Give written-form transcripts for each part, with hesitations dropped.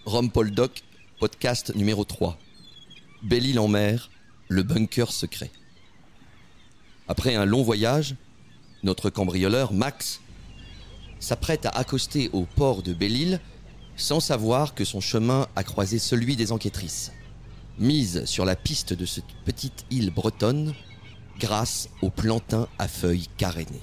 Rumpole Doc, podcast numéro 3. Belle-Île en mer, le bunker secret. Après un long voyage, notre cambrioleur, Max, s'apprête à accoster au port de Belle-Île sans savoir que son chemin a croisé celui des enquêtrices, mises sur la piste de cette petite île bretonne grâce aux plantains à feuilles carénées.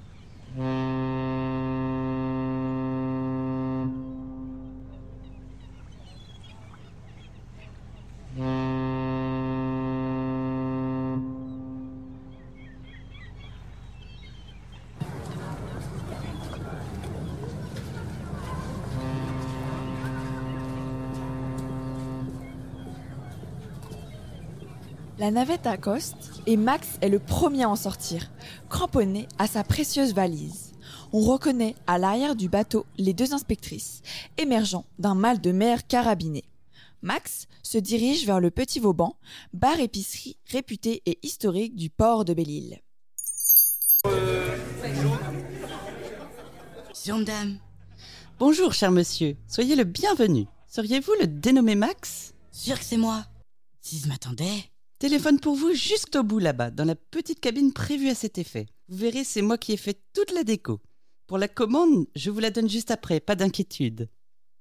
La navette accoste et Max est le premier à en sortir, cramponné à sa précieuse valise. On reconnaît à l'arrière du bateau les deux inspectrices, émergeant d'un mal de mer carabiné. Max se dirige vers le Petit Vauban, bar-épicerie réputé et historique du port de Belle-Île. Madame. Bonjour, cher monsieur. Soyez le bienvenu. Seriez-vous le dénommé Max ? Sûr que c'est moi. Si je m'attendais... Téléphone pour vous jusqu'au bout là-bas, dans la petite cabine prévue à cet effet. Vous verrez, c'est moi qui ai fait toute la déco. Pour la commande, je vous la donne juste après, pas d'inquiétude. Allô ?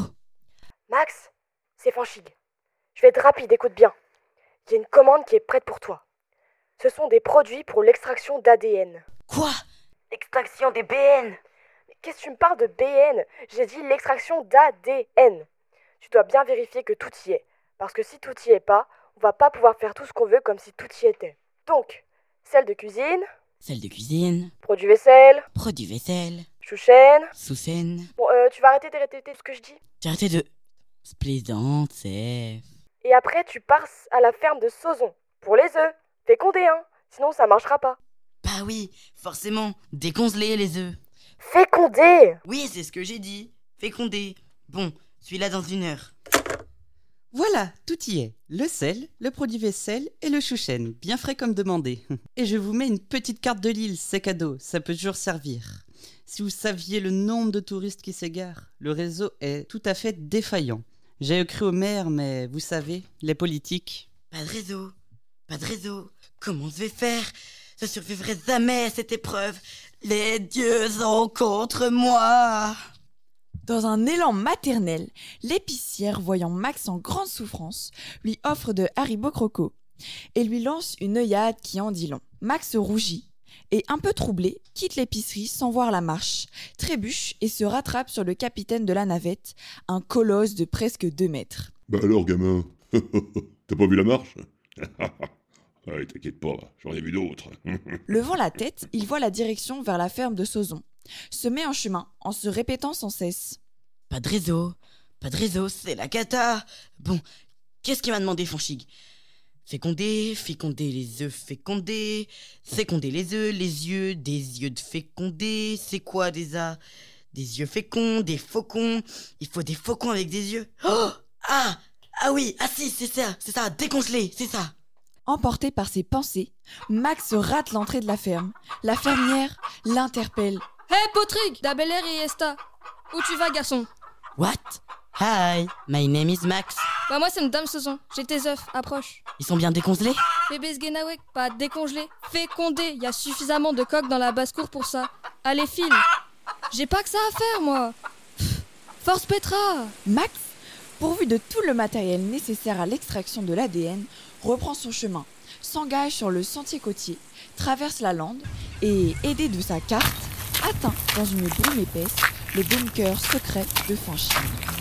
Max, c'est Fanchig. Je vais être rapide, écoute bien. Il y a une commande qui est prête pour toi. Ce sont des produits pour l'extraction d'ADN. Quoi ? Extraction des BN ? Mais qu'est-ce que tu me parles de BN ? J'ai dit l'extraction d'ADN. Tu dois bien vérifier que tout y est. Parce que si tout y est pas, on va pas pouvoir faire tout ce qu'on veut comme si tout y était. Donc, sel de cuisine. Sel de cuisine. Produit vaisselle. Produit vaisselle. Chouchen. Sous-scène. Bon, tu vas arrêter de répéter ce que je dis. J'ai arrêté de... Plaisante, c'est... Et après, tu pars à la ferme de Sauzon. Pour les œufs. Fécondés, hein. Sinon, ça marchera pas. Bah oui, forcément. Décongelés, les œufs. Fécondés ? Oui, c'est ce que j'ai dit. Fécondés. Bon, suis-là dans 1 heure. Voilà, tout y est. Le sel, le produit vaisselle et le chouchen, bien frais comme demandé. Et je vous mets une petite carte de l'île, c'est cadeau, ça peut toujours servir. Si vous saviez le nombre de touristes qui s'égarent, le réseau est tout à fait défaillant. J'ai écrit au maire, mais vous savez, les politiques... Pas de réseau. Pas de réseau. Comment je vais faire ? Je survivrai jamais à cette épreuve. Les dieux sont contre moi. Dans un élan maternel, l'épicière, voyant Max en grande souffrance, lui offre de Haribo Croco et lui lance une œillade qui en dit long. Max rougit et, un peu troublé, quitte l'épicerie sans voir la marche, trébuche et se rattrape sur le capitaine de la navette, un colosse de presque 2 mètres. Bah alors, gamin, t'as pas vu la marche ? Ouais, t'inquiète pas, j'en ai vu d'autres. Levant la tête, il voit la direction vers la ferme de Sauzon, se met en chemin en se répétant sans cesse. Pas de réseau, c'est la cata. Bon, qu'est-ce qu'il m'a demandé, Fanchig ? Féconder les œufs, féconder les œufs, les yeux, des yeux de féconder, c'est quoi déjà ? Des yeux féconds, des faucons, il faut des faucons avec des yeux. Oh ! Ah oui, si, c'est ça, décongelé, c'est ça. Emporté par ses pensées, Max rate l'entrée de la ferme. La fermière l'interpelle. Hey Patrick, da Bel Air et Esta. Où tu vas, garçon? What? Hi, my name is Max. Bah moi c'est une dame Sauzon, j'ai tes œufs, approche. Ils sont bien décongelés? Bébé Sgenawek, pas décongelé, fécondé, y a suffisamment de coques dans la basse-cour pour ça. Allez file. J'ai pas que ça à faire moi. Force Petra. Max, pourvu de tout le matériel nécessaire à l'extraction de l'ADN, reprend son chemin, s'engage sur le sentier côtier, traverse la lande et, aidé de sa carte, atteint dans une brume épaisse le bunker secret de Fanchig.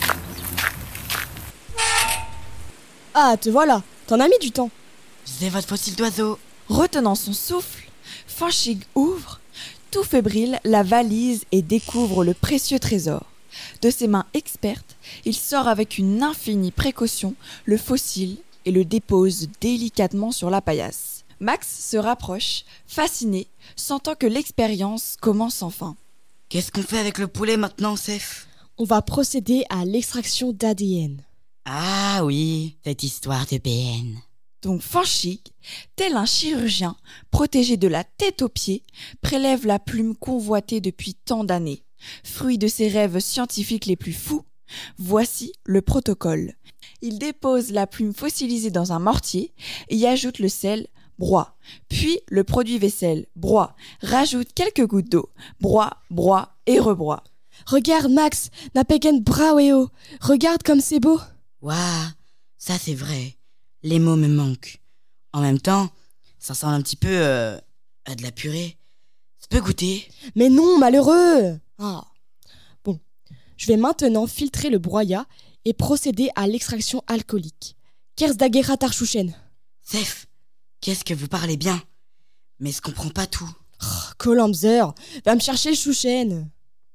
Ah, te voilà, t'en as mis du temps. C'est votre fossile d'oiseau. Retenant son souffle, Fanchig ouvre, tout fébrile, la valise et découvre le précieux trésor. De ses mains expertes, il sort avec une infinie précaution le fossile et le dépose délicatement sur la paillasse. Max se rapproche, fasciné, sentant que l'expérience commence enfin. Qu'est-ce qu'on fait avec le poulet maintenant, Sef? On va procéder à l'extraction d'ADN. Ah oui, cette histoire de BN. Donc Fanchig, tel un chirurgien, protégé de la tête aux pieds, prélève la plume convoitée depuis tant d'années. Fruit de ses rêves scientifiques les plus fous, Voici le protocole. Il dépose la plume fossilisée dans un mortier et y ajoute le sel, broie. Puis le produit vaisselle, broie. Rajoute quelques gouttes d'eau, broie et rebroie. Regarde, Max, Napegen Braueo. Regarde comme c'est beau. Waouh, ça c'est vrai. Les mots me manquent. En même temps, ça sent un petit peu à de la purée. Ça peut goûter. Mais non, malheureux. Ah. Bon, je vais maintenant filtrer le broyat et procéder à l'extraction alcoolique. Kersdagera Schuchen. Sef, qu'est-ce que vous parlez bien? Mais je comprends pas tout. Kolamzer, va me chercher le Schuchen.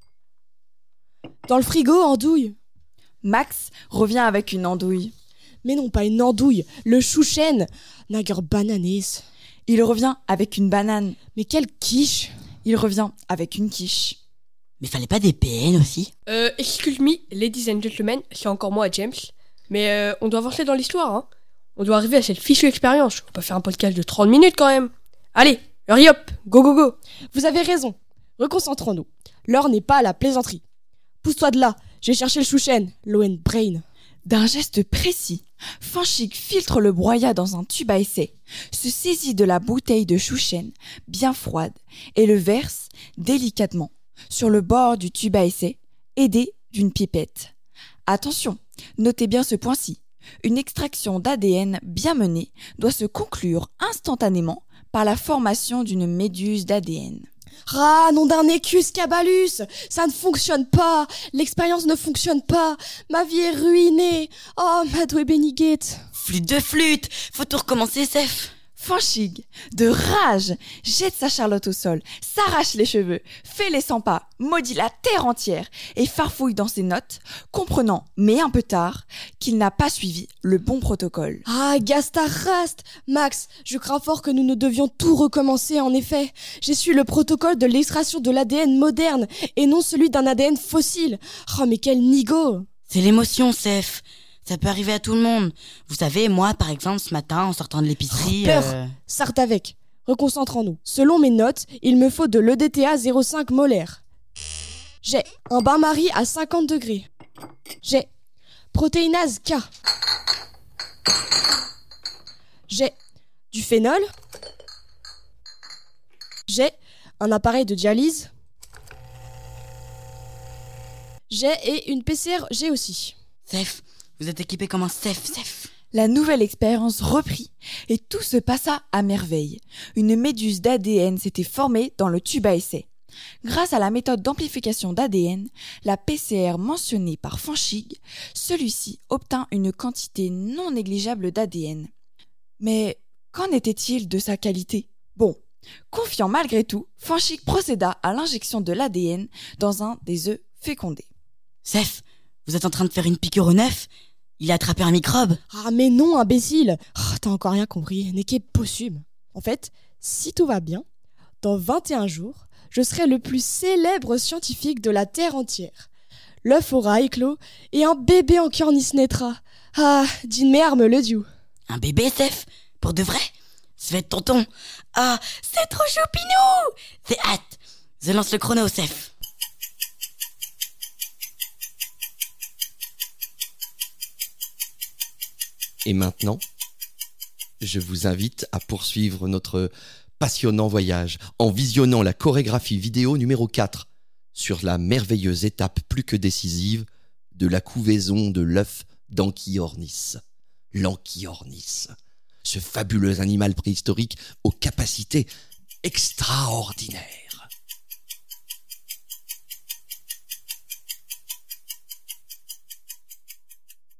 Dans le frigo, andouille. Max revient avec une andouille. Mais non, pas une andouille, le Schuchen. Nager bananes. Il revient avec une banane. Mais quelle quiche. Il revient avec une quiche. Mais fallait pas des PN aussi? Excuse me, ladies and gentlemen, c'est encore moi, James. Mais on doit avancer dans l'histoire, hein. On doit arriver à cette fichue expérience. On peut faire un podcast de 30 minutes quand même. Allez, hurry up, go go go. Vous avez raison. Reconcentrons-nous. L'heure n'est pas à la plaisanterie. Pousse-toi de là, je vais chercher le Schuchen, Lowen Brain. D'un geste précis, Fanchig filtre le broyat dans un tube à essai, se saisit de la bouteille de Schuchen, bien froide, et le verse délicatement sur le bord du tube à essai, aidé d'une pipette. Attention, notez bien ce point-ci. Une extraction d'ADN bien menée doit se conclure instantanément par la formation d'une méduse d'ADN. Ah, nom d'un écus cabalus, ça ne fonctionne pas, l'expérience ne fonctionne pas, ma vie est ruinée, oh, Madoué Benigate. Flûte, faut tout recommencer, Sef. Fanchig, de rage, jette sa Charlotte au sol, s'arrache les cheveux, fait les 100 pas, maudit la terre entière et farfouille dans ses notes, comprenant, mais un peu tard, qu'il n'a pas suivi le bon protocole. Ah, Gastarast, Max, je crains fort que nous ne devions tout recommencer, en effet. J'ai su le protocole de l'extraction de l'ADN moderne et non celui d'un ADN fossile. Oh, mais quel nigo! C'est l'émotion, Sef. Ça peut arriver à tout le monde. Vous savez, moi, par exemple, ce matin, en sortant de l'épicerie... Peur, Sarte avec. Reconcentrons-nous. Selon mes notes, il me faut de l'EDTA 0,5 molaire. J'ai un bain-marie à 50 degrés. J'ai protéinase K. J'ai du phénol. J'ai un appareil de dialyse. J'ai et une PCR G aussi. Sef, vous êtes équipé comme un Sef. La nouvelle expérience reprit et tout se passa à merveille. Une méduse d'ADN s'était formée dans le tube à essai. Grâce à la méthode d'amplification d'ADN, la PCR mentionnée par Fanchig, celui-ci obtint une quantité non négligeable d'ADN. Mais qu'en était-il de sa qualité? Bon, confiant malgré tout, Fanchig procéda à l'injection de l'ADN dans un des œufs fécondés. Sef, vous êtes en train de faire une piqûre au neuf? Il a attrapé un microbe? Ah mais non, imbécile. T'as encore rien compris, n'est qu'est possible. En fait, si tout va bien, dans 21 jours, je serai le plus célèbre scientifique de la Terre entière. L'œuf aura éclos et un bébé en cornis naîtra. Ah, d'une mère me le dieu. Un bébé, Sef? Pour de vrai? Ça va être tonton. Ah, c'est trop choupinou! C'est hâte. Je lance le chrono, Sef. Et maintenant, je vous invite à poursuivre notre passionnant voyage en visionnant la chorégraphie vidéo numéro 4 sur la merveilleuse étape plus que décisive de la couvaison de l'œuf d'Anchiornis. L'Anchiornis, ce fabuleux animal préhistorique aux capacités extraordinaires.